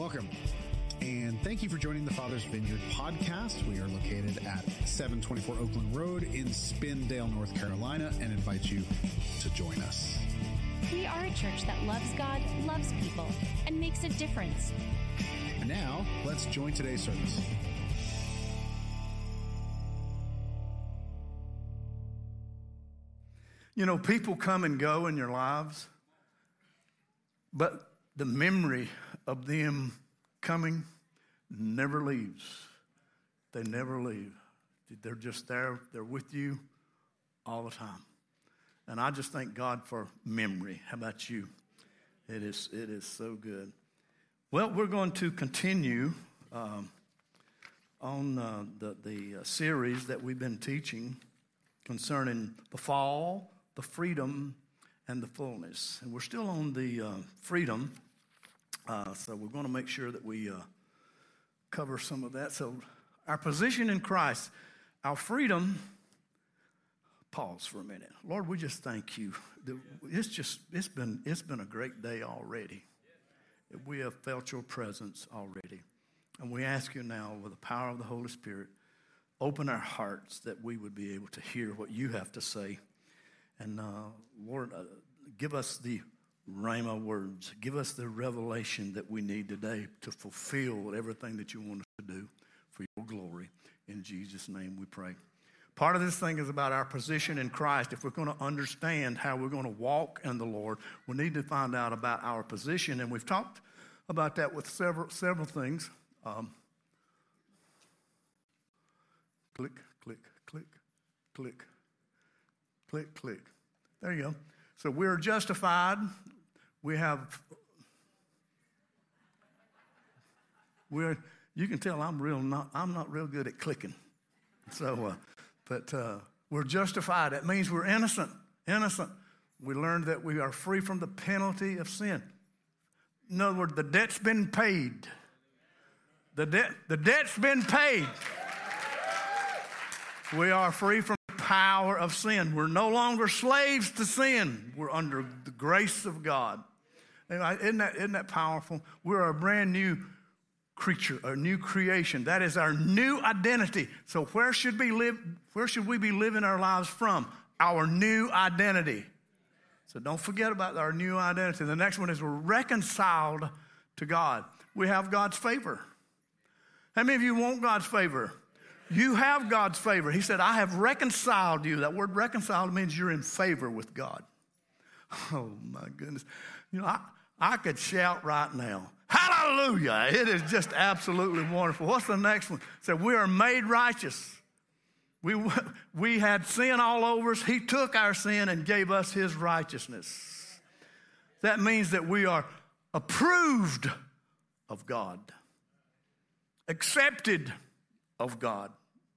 Welcome, and thank you for joining the Father's Vineyard podcast. We are located at 724 Oakland Road in Spindale, North Carolina, and invite you to join us. We are a church that loves God, loves people, and makes a difference. And now, let's join today's service. You know, people come and go in your lives, but the memory of them coming never leaves. They never leave. They're just there. They're with you all the time. And I just thank God for memory. How about you? It is so good. Well, we're going to continue on the series that we've been teaching concerning the fall, the freedom, and the fullness. And we're still on the freedom, so we're going to make sure that we cover some of that. So our position in Christ, our freedom. Pause for a minute. Lord, we just thank you. It's been a great day already. We have felt your presence already. And we ask you now, with the power of the Holy Spirit, open our hearts that we would be able to hear what you have to say. And Lord, give us the Rhema words. Give us the revelation that we need today to fulfill everything that you want us to do for your glory. In Jesus' name we pray. Part of this thing is about our position in Christ. If we're going to understand how we're going to walk in the Lord, we need to find out about our position. And we've talked about that with several things. Click, click, click, click, click, click. There you go. So we're justified. You can tell I'm not real good at clicking. So, but we're justified. That means we're innocent. Innocent. We learned that we are free from the penalty of sin. In other words, the debt's been paid. The debt's been paid. We are free from the power of sin. We're no longer slaves to sin. We're under the grace of God. Isn't that powerful? We're a brand new creature, a new creation. That is our new identity. So where should we be living our lives from? Our new identity. So don't forget about our new identity. The next one is we're reconciled to God. We have God's favor. How many of you want God's favor? You have God's favor. He said, I have reconciled you. That word reconciled means you're in favor with God. Oh my goodness. You know, I could shout right now. Hallelujah. It is just absolutely wonderful. What's the next one? It said, we are made righteous. We had sin all over us. He took our sin and gave us his righteousness. That means that we are approved of God, accepted of God.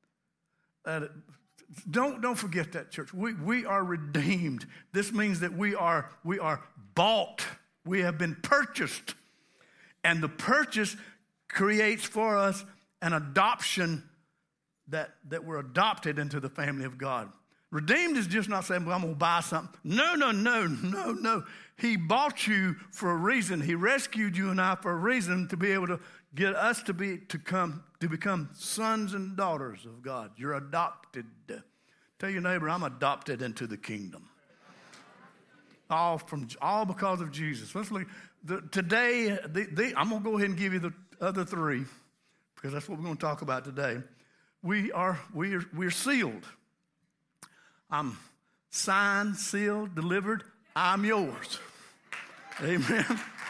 Don't forget that, church. We are redeemed. This means that we are bought. We have been purchased. And the purchase creates for us an adoption that we're adopted into the family of God. Redeemed is just not saying, well, I'm going to buy something. No. He bought you for a reason. He rescued you and I for a reason, to be able to get us to become sons and daughters of God. You're adopted. Tell your neighbor, I'm adopted into the kingdom. All because of Jesus. Let's look. Today, I'm going to go ahead and give you the other three, because that's what we're going to talk about today. We're sealed. I'm signed, sealed, delivered. I'm yours. Amen.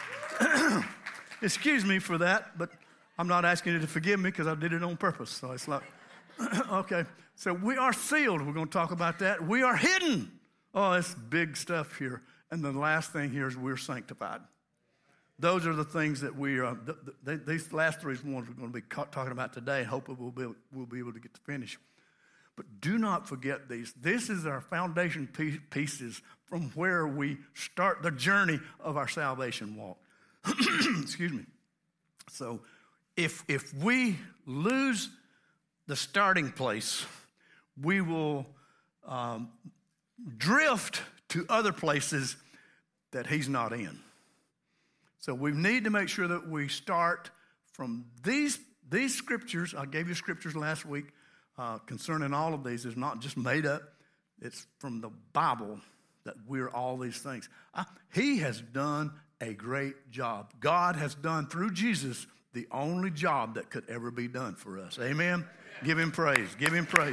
Excuse me for that, but I'm not asking you to forgive me, because I did it on purpose. So it's like, okay. So we are sealed. We're going to talk about that. We are hidden. Oh, it's big stuff here. And the last thing here is we're sanctified. Those are the things that we are. These last three ones we're going to be talking about today. Hopefully we'll be able to get to finish. But do not forget these. This is our foundation pieces from where we start the journey of our salvation walk. Excuse me. So if we lose the starting place, we will drift to other places that he's not in. So we need to make sure that we start from these scriptures. I gave you scriptures last week concerning all of these. It's not just made up. It's from the Bible that we're all these things. He has done a great job. God has done through Jesus the only job that could ever be done for us. Amen? Give him praise. Give him praise.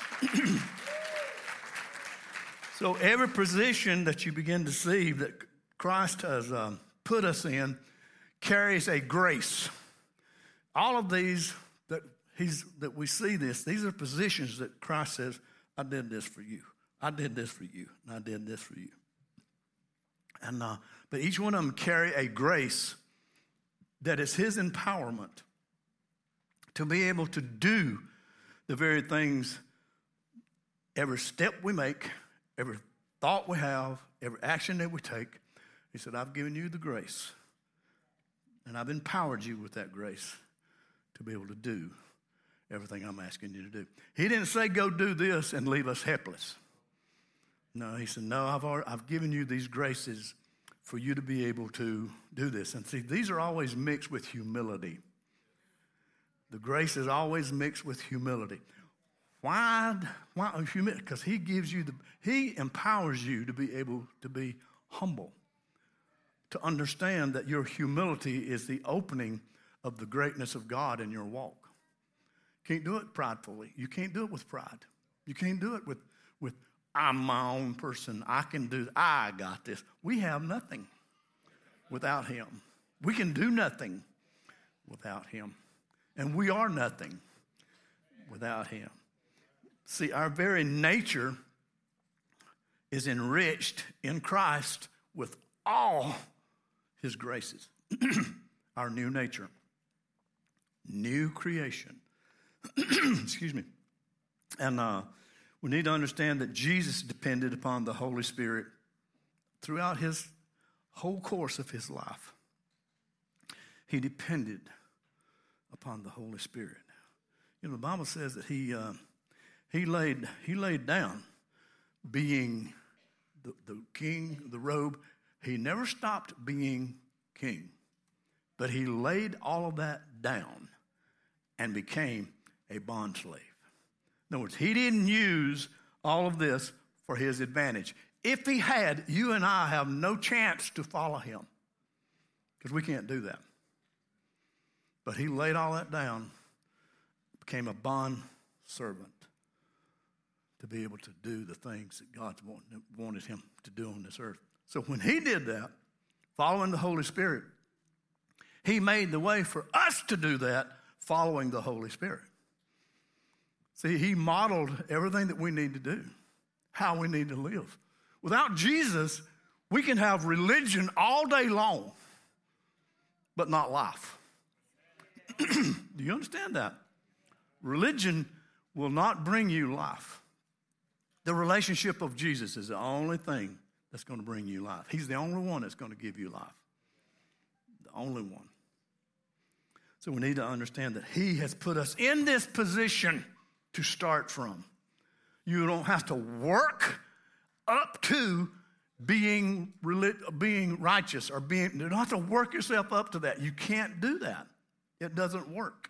So every position that you begin to see that Christ has put us in carries a grace. All of these that we see these are positions that Christ says, I did this for you. I did this for you. And I did this for you. And but each one of them carry a grace that is his empowerment to be able to do the very things, every step we make, every thought we have, every action that we take. He said, I've given you the grace, and I've empowered you with that grace to be able to do everything I'm asking you to do. He didn't say, go do this and leave us helpless. No, he said, no, I've given you these graces for you to be able to do this. And see, these are always mixed with humility. The grace is always mixed with humility. Why humility? Because he empowers you to be able to be humble, to understand that your humility is the opening of the greatness of God in your walk. You can't do it pridefully. You can't do it with pride. You can't do it with I'm my own person. I got this. We have nothing without him. We can do nothing without him. And we are nothing without him. See, our very nature is enriched in Christ with all his graces. Our new nature. New creation. Excuse me. And we need to understand that Jesus depended upon the Holy Spirit throughout his whole course of his life. He depended upon the Holy Spirit. You know, the Bible says that he laid down being the king, the robe. He never stopped being king, but he laid all of that down and became a bondslave. In other words, he didn't use all of this for his advantage. If he had, you and I have no chance to follow him because we can't do that. But he laid all that down, became a bond servant to be able to do the things that God wanted him to do on this earth. So when he did that, following the Holy Spirit, he made the way for us to do that following the Holy Spirit. See, he modeled everything that we need to do, how we need to live. Without Jesus, we can have religion all day long, but not life. Do you understand that? Religion will not bring you life. The relationship of Jesus is the only thing that's going to bring you life. He's the only one that's going to give you life. The only one. So we need to understand that he has put us in this position to start from. You don't have to work up to being righteous or you don't have to work yourself up to that. You can't do that. It doesn't work.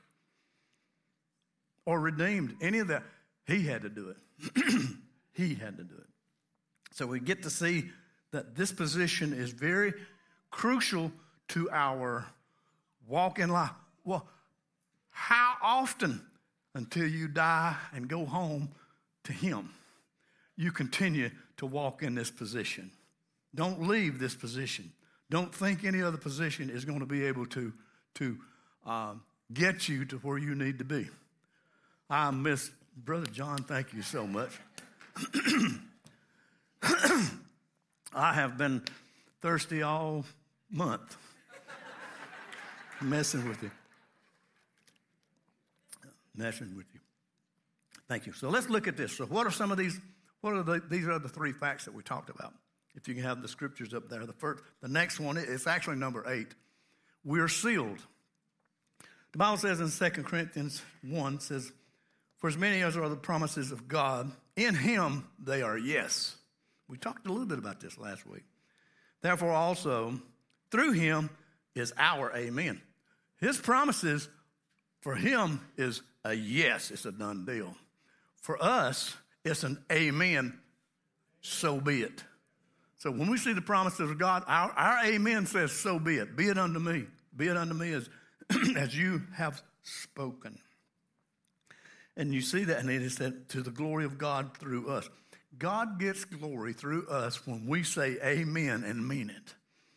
Or redeemed, any of that. He had to do it. He had to do it. So we get to see that this position is very crucial to our walk in life. Well, how often until you die and go home to him, you continue to walk in this position? Don't leave this position. Don't think any other position is going to be able to get you to where you need to be. I miss Brother John. Thank you so much. I have been thirsty all month. Messing with you. Thank you. So let's look at this. So what are some of these? These are the three facts that we talked about. If you can have the scriptures up there. The next one, it's actually number 8. We're sealed. The Bible says in 2 Corinthians 1, says, for as many as are the promises of God, in him they are yes. We talked a little bit about this last week. Therefore also, through him, is our amen. His promises for him is a yes, it's a done deal. For us, it's an amen, so be it. So when we see the promises of God, our amen says, so be it. Be it unto me. Be it unto me as you have spoken. And you see that, and it is said, to the glory of God through us. God gets glory through us when we say amen and mean it.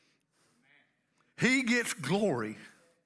He gets glory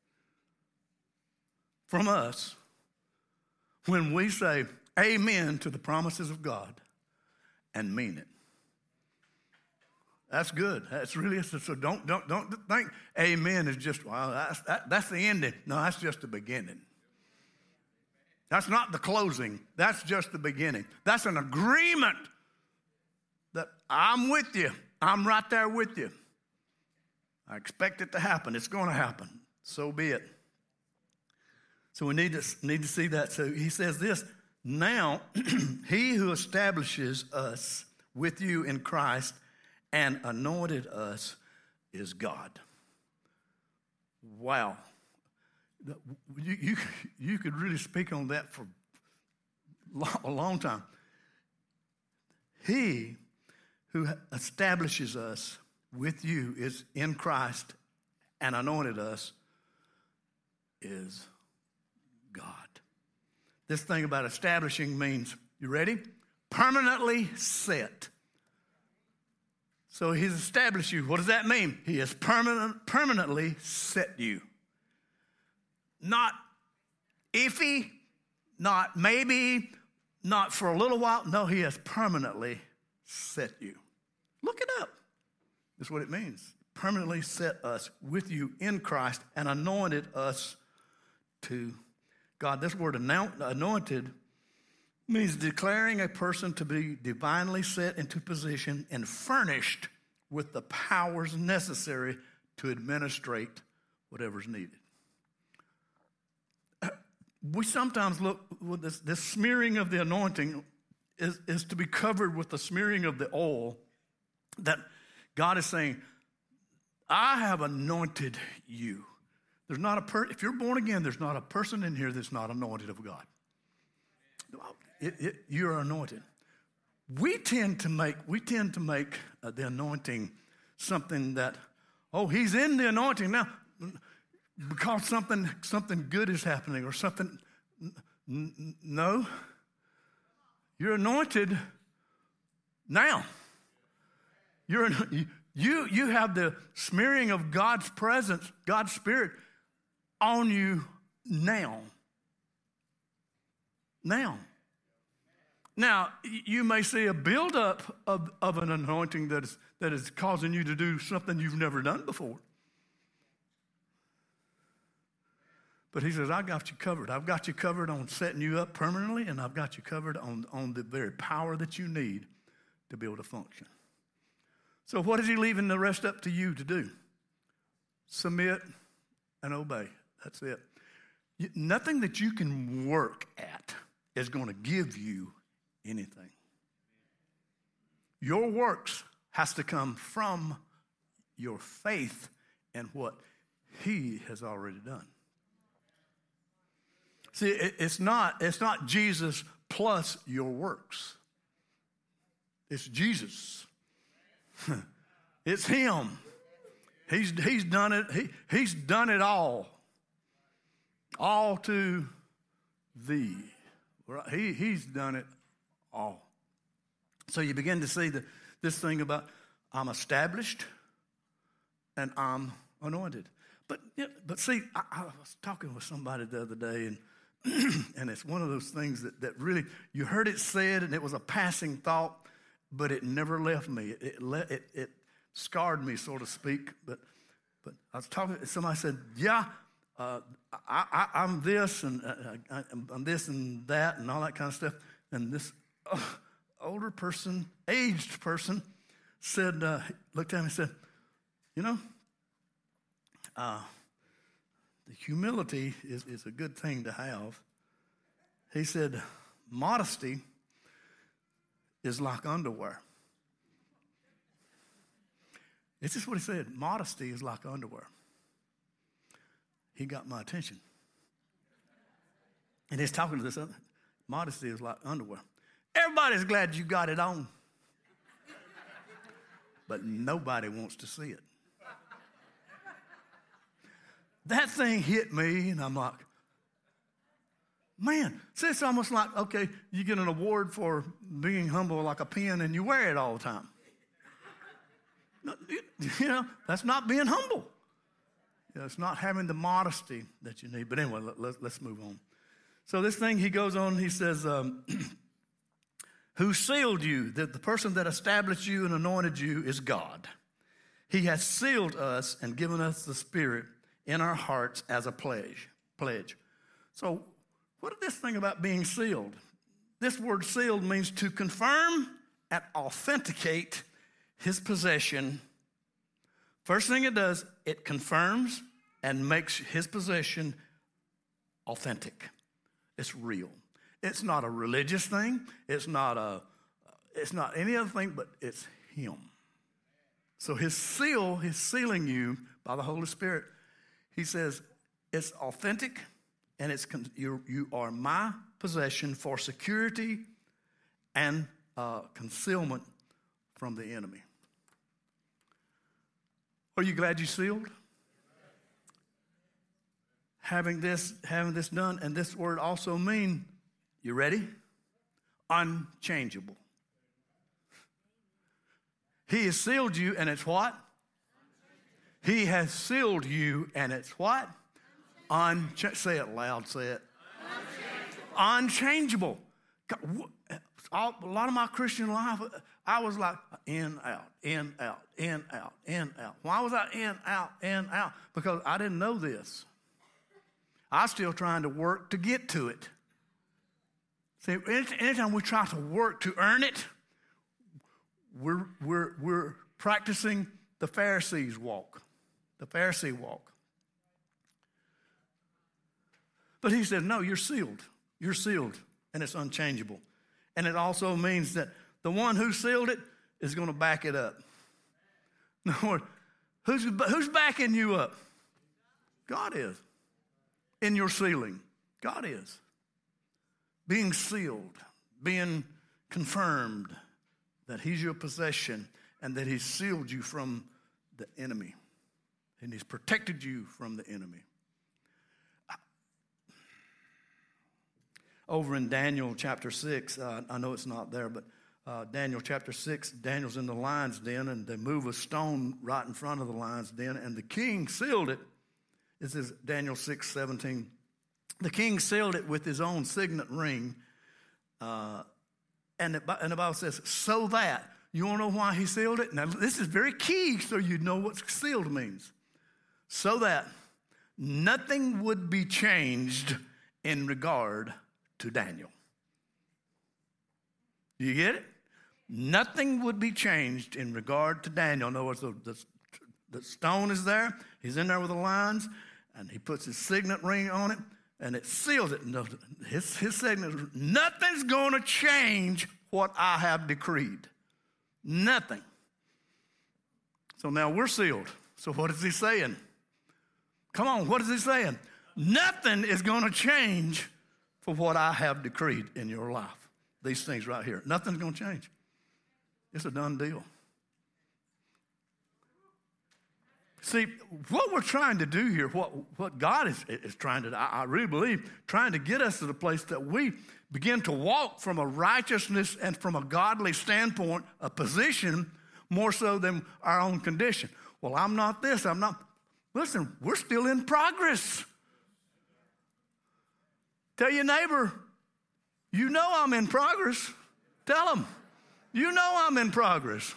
from us when we say amen to the promises of God and mean it. That's good. That's really, so don't think amen is just, well, that's the ending. No, that's just the beginning. That's not the closing. That's just the beginning. That's an agreement that I'm with you. I'm right there with you. I expect it to happen. It's going to happen. So be it. So we need to see that. So he says this, now he who establishes us with you in Christ and anointed us is God. Wow. You could really speak on that for a long time. He who establishes us with you is in Christ and anointed us is God. This thing about establishing means, you ready? Permanently set. So he's established you. What does that mean? He has permanently set you. Not iffy, not maybe, not for a little while. No, he has permanently set you. Look it up. That's what it means. Permanently set us with you in Christ and anointed us to God. This word anointed means declaring a person to be divinely set into position and furnished with the powers necessary to administrate whatever's needed. We sometimes look with this smearing of the anointing is to be covered with the smearing of the oil that God is saying, I have anointed you. There's not if you're born again, there's not a person in here that's not anointed of God. You're anointed. We tend to make the anointing something that, he's in the anointing now because something good is happening or something. No, you're anointed now. You have the smearing of God's presence, God's Spirit on you now. Now, you may see a buildup of an anointing that is causing you to do something you've never done before. But he says, I got you covered. I've got you covered on setting you up permanently, and I've got you covered on the very power that you need to be able to function. So what is he leaving the rest up to you to do? Submit and obey. That's it. Nothing that you can work at is going to give you anything. Your works has to come from your faith in what he has already done. See, it's not Jesus plus your works. It's Jesus. It's him. He's done it. He's done it all. All to thee. He's done it all. So you begin to see this thing about I'm established and I'm anointed. But see, I was talking with somebody the other day, and it's one of those things that really, you heard it said, and it was a passing thought, but it never left me. It scarred me, so to speak. But I was talking, somebody said, yeah, I'm this, and I'm this and that, and all that kind of stuff. And this older person, aged person, said, looked at me and said, the humility is a good thing to have. He said, modesty is like underwear. It's just what he said. Modesty is like underwear. he got my attention. And he's talking to this other. Modesty is like underwear. Everybody's glad you got it on. But nobody wants to see it. That thing hit me, and I'm like, man, see, it's almost like, okay, you get an award for being humble like a pin, and you wear it all the time. You know, that's not being humble. You know, it's not having the modesty that you need. But anyway, let's move on. So this thing, he goes on, he says, who sealed you? The person that established you and anointed you is God. He has sealed us and given us the Spirit in our hearts as a pledge. So what is this thing about being sealed? This word sealed means to confirm and authenticate his possession. First thing it does, it confirms and makes his possession authentic. It's real. It's not a religious thing. It's not any other thing, but it's him. So he's sealing you by the Holy Spirit. He says it's authentic, and you are my possession for security and concealment from the enemy. Are you glad you sealed? Having this done, and this word also means, you ready? Unchangeable. He has sealed you, and it's what? He has sealed you, and it's what? Say it loud, say it. Unchangeable. A lot of my Christian life, I was like in, out, in, out, in, out, in, out. Why was I in, out? Because I didn't know this. I was still trying to work to get to it. See, anytime we try to work to earn it, we're practicing the Pharisees walk, the Pharisee walk. But he said, no, you're sealed. You're sealed, and it's unchangeable. And it also means that the one who sealed it is going to back it up. In other words, who's backing you up? God is. In your sealing, God is. Being sealed, being confirmed that he's your possession and that he's sealed you from the enemy. And he's protected you from the enemy. Over in Daniel chapter 6, I know it's not there, but Daniel chapter 6, Daniel's in the lion's den, and they move a stone right in front of the lion's den, and the king sealed it. This is Daniel 6:17. The king sealed it with his own signet ring, and the Bible says, so that. You want to know why he sealed it? Now, this is very key so you know what sealed means. So that nothing would be changed in regard to Daniel. Do you get it? Nothing would be changed in regard to Daniel. In other words, the stone is there. He's in there with the lions, and he puts his signet ring on it, and it seals it. His signet, nothing's going to change what I have decreed. Nothing. So now we're sealed. So what is he saying? Come on, what is he saying? Nothing is going to change for what I have decreed in your life. These things right here. Nothing's going to change. It's a done deal. See, what we're trying to do here, what God is trying to do, I really believe, trying to get us to the place that we begin to walk from a righteousness and from a godly standpoint, a position, more so than our own condition. Well, I'm not this, I'm not. Listen, we're still in progress. Tell your neighbor, you know I'm in progress. Tell them, you know I'm in progress.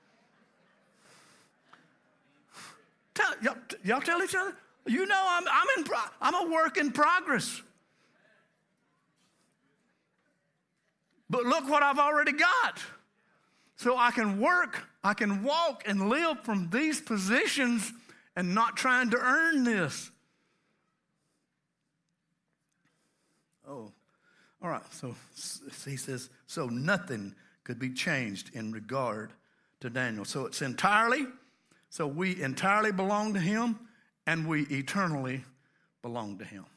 Y'all tell each other, you know I'm a work in progress. But look what I've already got. So I can work, I can walk and live from these positions and not trying to earn this. Oh, all right. So he says, so nothing could be changed in regard to Daniel. So we entirely belong to him, and we eternally belong to him.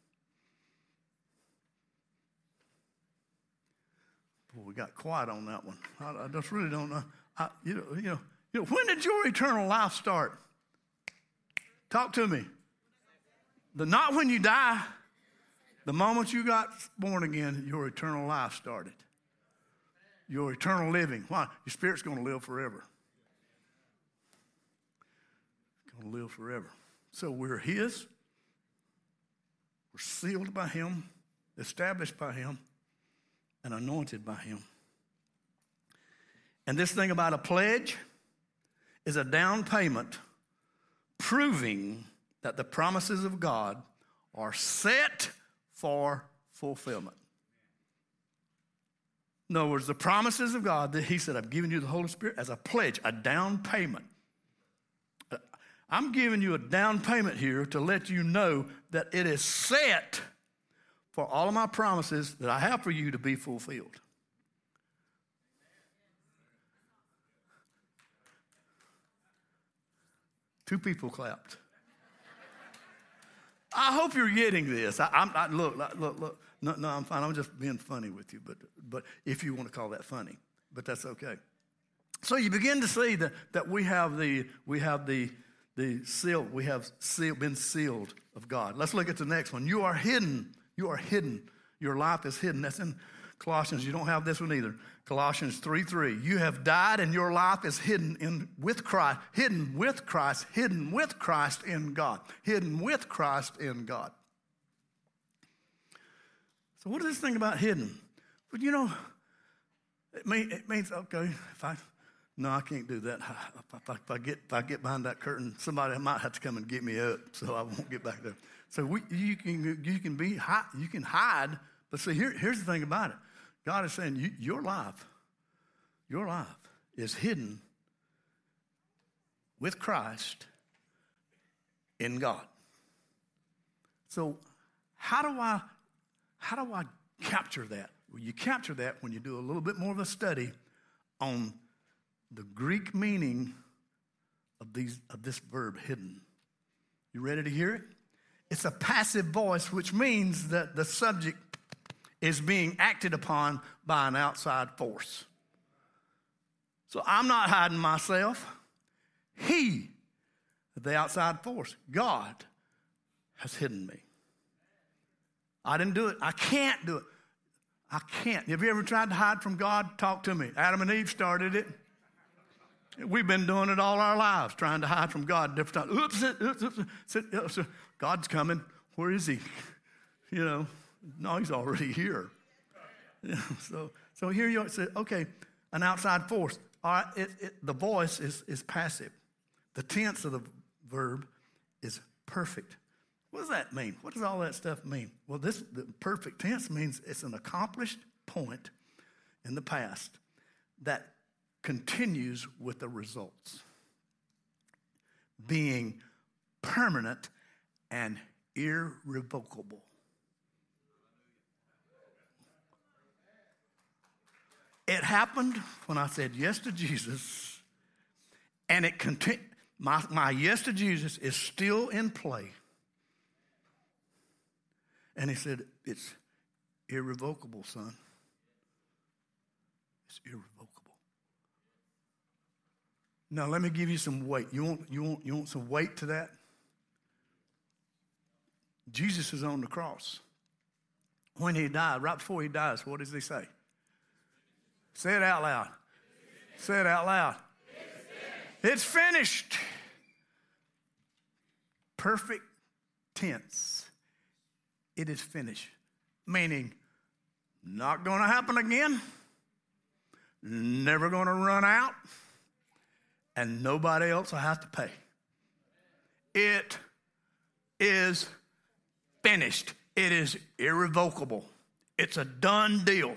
Boy, we got quiet on that one. I just really don't know. When did your eternal life start? Talk to me. Not when you die. The moment you got born again, your eternal life started. Your eternal living. Why? Your spirit's going to live forever. It's going to live forever. So we're his. We're sealed by him, established by him, and anointed by him. And this thing about a pledge is a down payment proving that the promises of God are set for fulfillment. In other words, the promises of God, that he said, I've given you the Holy Spirit as a pledge, a down payment. I'm giving you a down payment here to let you know that it is set for all of my promises that I have for you to be fulfilled. Two people clapped. I hope you're getting this. Look. No, I'm fine. I'm just being funny with you, but if you want to call that funny, but that's okay. So you begin to see that we have the seal. We have been sealed of God. Let's look at the next one. You are hidden. You are hidden. Your life is hidden. That's in Colossians. You don't have this one either. Colossians 3:3. You have died and your life is hidden with Christ. Hidden with Christ. Hidden with Christ in God. Hidden with Christ in God. So what is this thing about hidden? Well, it means, okay, I can't do that. If I get behind that curtain, somebody might have to come and get me up, so I won't get back there. So you can hide, but see, here's the thing about it. God is saying your life is hidden with Christ in God. So how do I capture that? Well, you capture that when you do a little bit more of a study on the Greek meaning of this verb, hidden. You ready to hear it? It's a passive voice, which means that the subject is being acted upon by an outside force. So I'm not hiding myself. He, the outside force, God, has hidden me. I didn't do it. I can't do it. I can't. Have you ever tried to hide from God? Talk to me. Adam and Eve started it. We've been doing it all our lives, trying to hide from God different times. Oops. God's coming. Where is he? No, he's already here. So here you say, okay, an outside force. All right, the voice is passive. The tense of the verb is perfect. What does that mean? What does all that stuff mean? Well, the perfect tense means it's an accomplished point in the past that continues with the results, being permanent and irrevocable. It happened when I said yes to Jesus, and it my yes to Jesus is still in play. And he said, it's irrevocable, son. It's irrevocable. Now, let me give you some weight. You want some weight to that? Jesus is on the cross. When he died, right before he dies, what does he say? Say it out loud. Say it out loud. It's finished. Perfect tense. It is finished. Meaning, not going to happen again. Never going to run out. And nobody else will have to pay. It is finished. It is irrevocable. It's a done deal.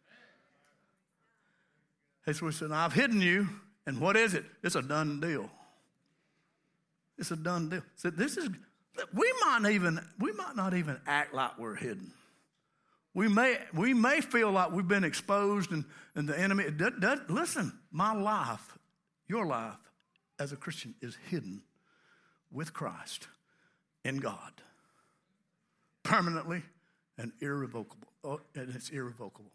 Hey, so we said, I've hidden you, and what is it? It's a done deal. It's a done deal. So we might not even act like we're hidden. We may feel like we've been exposed and the enemy. Listen, my life, your life as a Christian is hidden with Christ in God. permanently and irrevocable. Oh, and it's irrevocable.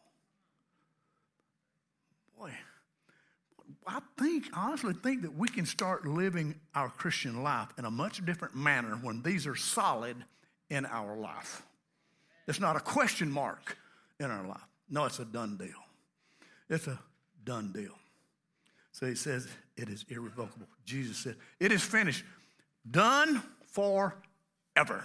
Boy, I honestly think that we can start living our Christian life in a much different manner when these are solid in our life. It's not a question mark in our life. No, it's a done deal. It's a done deal. So he says it is irrevocable. Jesus said, it is finished. Done forever.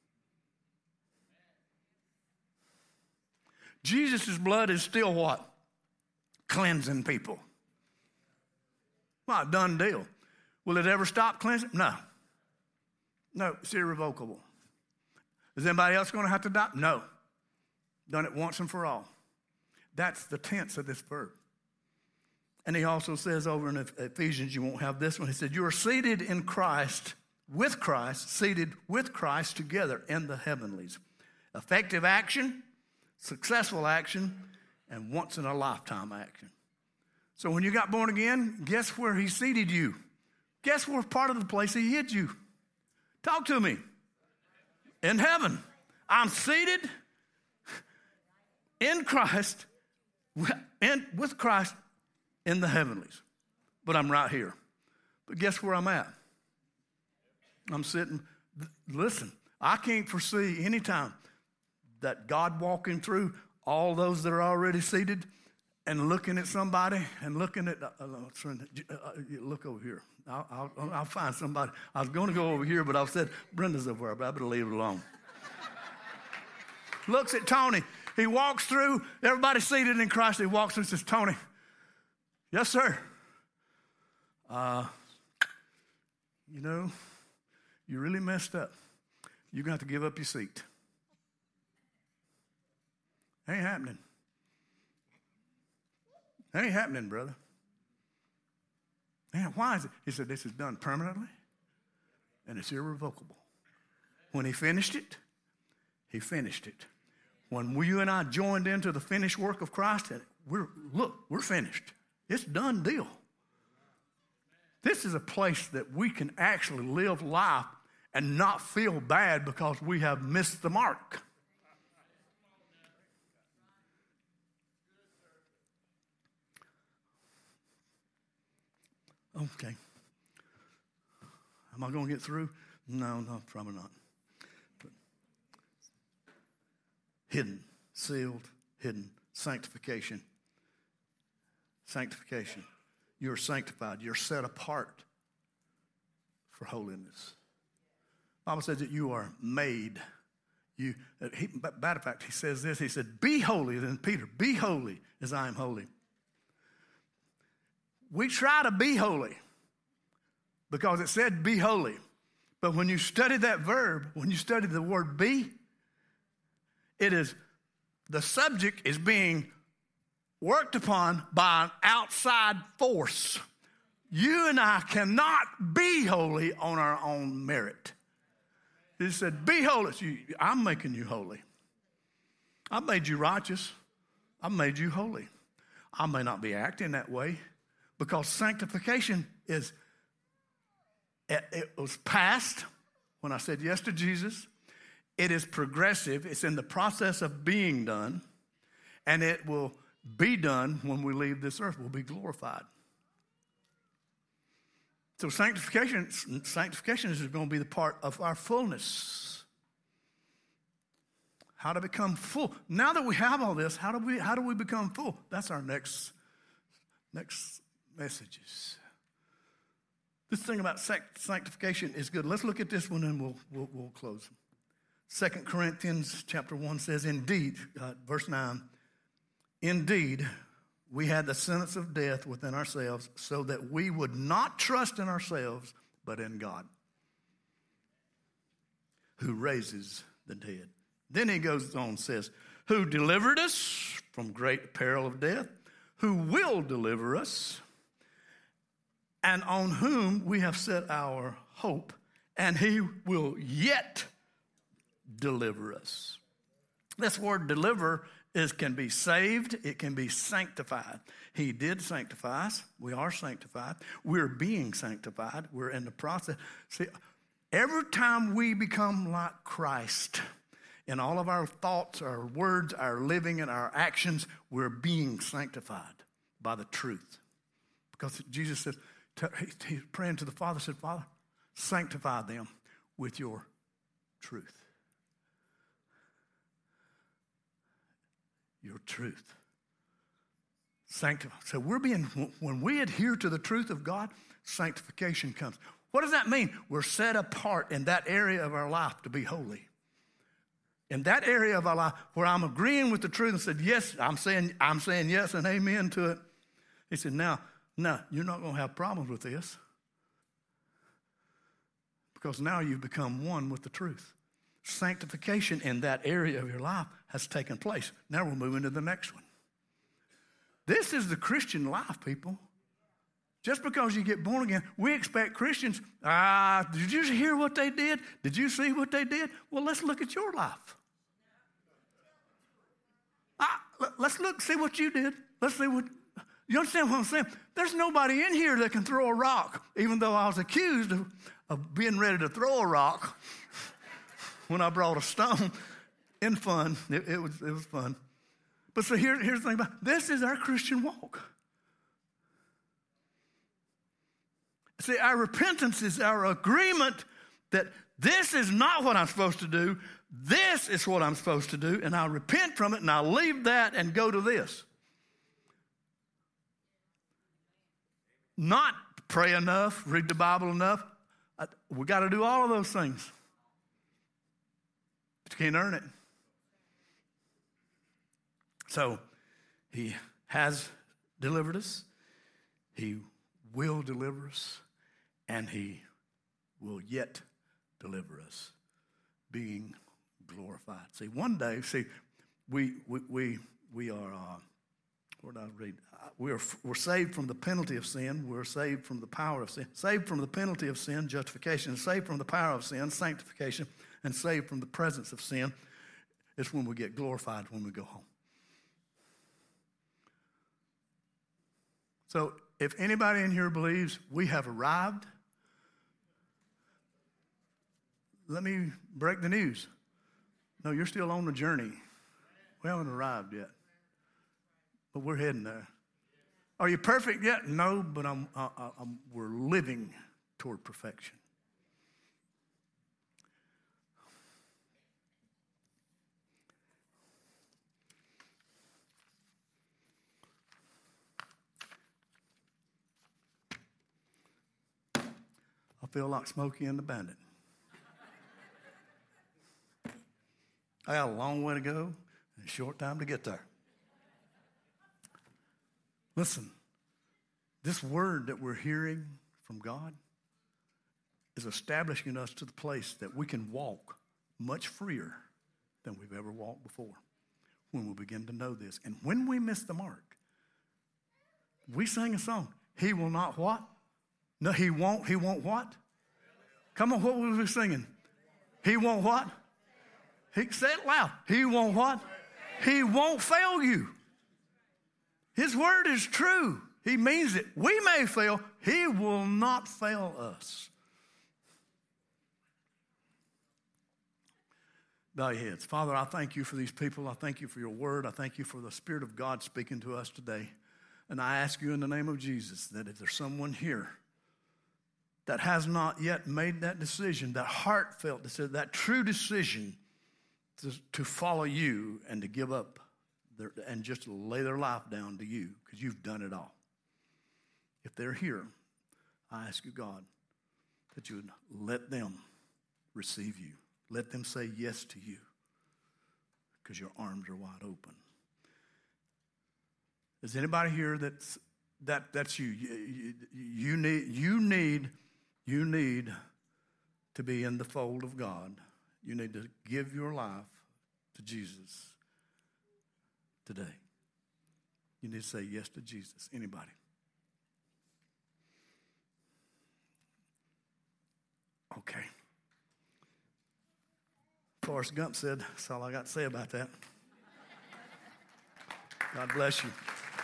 Jesus' blood is still what? Cleansing people. Well, a done deal. Will it ever stop cleansing? No. No, it's irrevocable. Is anybody else going to have to die? No. Done it once and for all. That's the tense of this verb. And he also says over in Ephesians, you won't have this one. He said, you are seated in Christ, seated with Christ together in the heavenlies. Effective action, successful action, and once in a lifetime action. So when you got born again, guess where he seated you? Guess where part of the place he hid you? Talk to me. In heaven. I'm seated in Christ, with Christ in the heavenlies. But I'm right here. But guess where I'm at? I'm sitting. Listen, I can't foresee any time that God walking through all those that are already seated and looking at somebody and looking at, look over here. I'll find somebody. I was going to go over here, but I said, Brenda's over there, but I better leave it alone. Looks at Tony. He walks through, everybody seated in Christ. He walks through and says, Tony, yes, sir. You know, you really messed up. You're going to have to give up your seat. Ain't happening. Ain't happening, brother. Man, why is it? He said, this is done permanently and it's irrevocable. When he finished it, he finished it. When you and I joined into the finished work of Christ, we're finished. It's done deal. This is a place that we can actually live life and not feel bad because we have missed the mark. Okay. Am I going to get through? No, probably not. But hidden, sealed, hidden, sanctification. Sanctification. You're sanctified. You're set apart for holiness. The Bible says that you are made. Matter of fact, he says this. He said, be holy. Then Peter, be holy as I am holy. We try to be holy because it said be holy. But when you study that verb, when you study the word be, the subject is being worked upon by an outside force. You and I cannot be holy on our own merit. He said, be holy. I'm making you holy. I made you righteous. I made you holy. I may not be acting that way because sanctification it was past when I said yes to Jesus. It is progressive. It's in the process of being done. And it will be done when we leave this earth. We'll be glorified. So sanctification is going to be the part of our fullness. How to become full. Now that we have all this, how do we become full? That's our next messages. This thing about sanctification is good. Let's look at this one and we'll close. 2 Corinthians chapter 1 says, indeed, verse 9, indeed, we had the sentence of death within ourselves so that we would not trust in ourselves, but in God, who raises the dead. Then he goes on and says, who delivered us from great peril of death, who will deliver us, and on whom we have set our hope, and he will yet deliver us. This word deliver can be saved. It can be sanctified. He did sanctify us. We are sanctified. We're being sanctified. We're in the process. See, every time we become like Christ, In all of our thoughts, our words, our living, and our actions, we're being sanctified by the truth. Because Jesus said, he's praying to the Father, said, Father, sanctify them with your truth. Your truth. Sanctify. So when we adhere to the truth of God, sanctification comes. What does that mean? We're set apart in that area of our life to be holy. In that area of our life where I'm agreeing with the truth and said, yes, I'm saying yes and amen to it. He said, now, you're not going to have problems with this because now you've become one with the truth. Sanctification in that area of your life has taken place. Now we're moving to the next one. This is the Christian life, people. Just because you get born again, we expect Christians, did you hear what they did? Did you see what they did? Well, let's look at your life. Let's see what you did. Let's see what, you understand what I'm saying? There's nobody in here that can throw a rock, even though I was accused of being ready to throw a rock when I brought a stone in fun. It was fun. But so here's the thing about it. This is our Christian walk. See, our repentance is our agreement that this is not what I'm supposed to do. This is what I'm supposed to do. And I'll repent from it and I'll leave that and go to this. Not pray enough, read the Bible enough. We got to do all of those things. But you can't earn it. So he has delivered us. He will deliver us. And he will yet deliver us, being glorified. See, one day, we are, where did I read? We're saved from the penalty of sin. We're saved from the power of sin. Saved from the penalty of sin, justification. Saved from the power of sin, sanctification. And saved from the presence of sin. It's when we get glorified, when we go home. So if anybody in here believes we have arrived, let me break the news. No, you're still on the journey. We haven't arrived yet. But we're heading there. Are you perfect yet? No, but we're living toward perfection. I feel like Smokey and the Bandit. I got a long way to go and a short time to get there. Listen, this word that we're hearing from God is establishing us to the place that we can walk much freer than we've ever walked before when we begin to know this. And when we miss the mark, we sang a song, he will not what? No, he won't what? Come on, what were we singing? He won't what? He said it loud. He won't what? He won't fail you. His word is true. He means it. We may fail. He will not fail us. Bow your heads. Father, I thank you for these people. I thank you for your word. I thank you for the Spirit of God speaking to us today. And I ask you in the name of Jesus that if there's someone here that has not yet made that decision, that heartfelt decision, that true decision to follow you and to give up and just lay their life down to you because you've done it all. If they're here, I ask you, God, that you would let them receive you. Let them say yes to you because your arms are wide open. Is anybody here that's you? You need to be in the fold of God. You need to give your life to Jesus today. You need to say yes to Jesus. Anybody? Okay. Forrest Gump said, that's all I got to say about that. God bless you.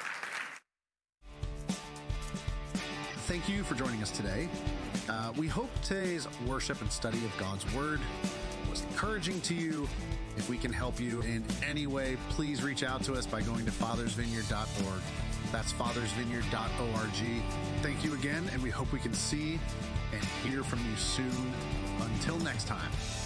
Thank you for joining us today. We hope today's worship and study of God's Word was encouraging to you. If we can help you in any way, please reach out to us by going to fathersvineyard.org. That's fathersvineyard.org. Thank you again, and we hope we can see and hear from you soon. Until next time.